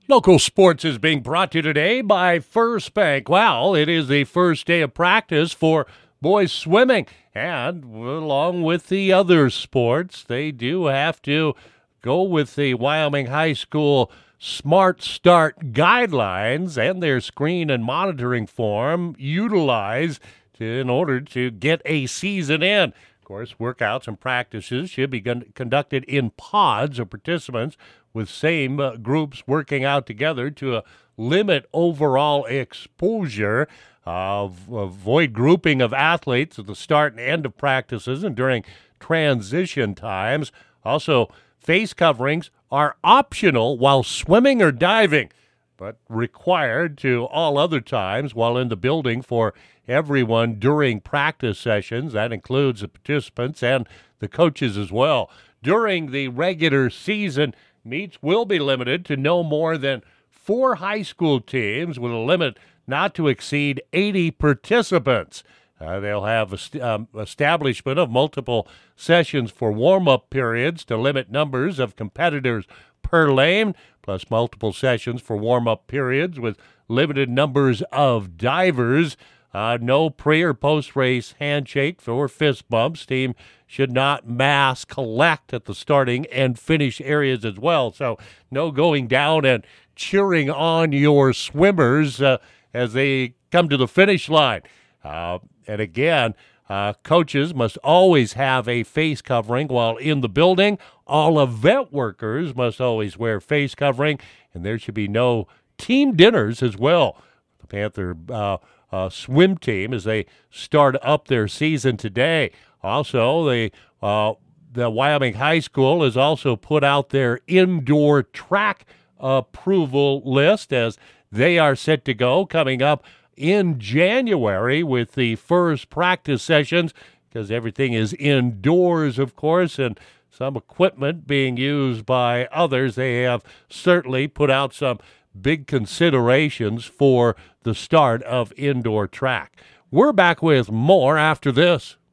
Local sports is being brought to you today by First Bank. Well, it is the first day of practice for boys swimming, and along with the other sports, they do have to go with the Wyoming High School Smart Start guidelines and their screen and monitoring form utilized in order to get a season in. Of course, workouts and practices should be conducted in pods of participants with same groups working out together to limit overall exposure, avoid grouping of athletes at the start and end of practices and during transition times. Also, face coverings are optional while swimming or diving, but required to all other times while in the building for everyone during practice sessions. That includes the participants and the coaches as well. During the regular season, meets will be limited to no more than 4 high school teams with a limit not to exceed 80 participants. They'll have establishment of multiple sessions for warm-up periods to limit numbers of competitors per lane, plus multiple sessions for warm-up periods with limited numbers of divers. No pre- or post-race handshake or fist bumps. Team should not mass collect at the starting and finish areas as well. So no going down and cheering on your swimmers as they come to the finish line. And again, coaches must always have a face covering while in the building. All event workers must always wear face covering, and there should be no team dinners as well. The Panther swim team as they start up their season today. Also, the Wyoming High School has also put out their indoor track approval list as they are set to go coming up in January with the first practice sessions, because everything is indoors, of course, and some equipment being used by others. They have certainly put out some big considerations for the start of indoor track. We're back with more after this.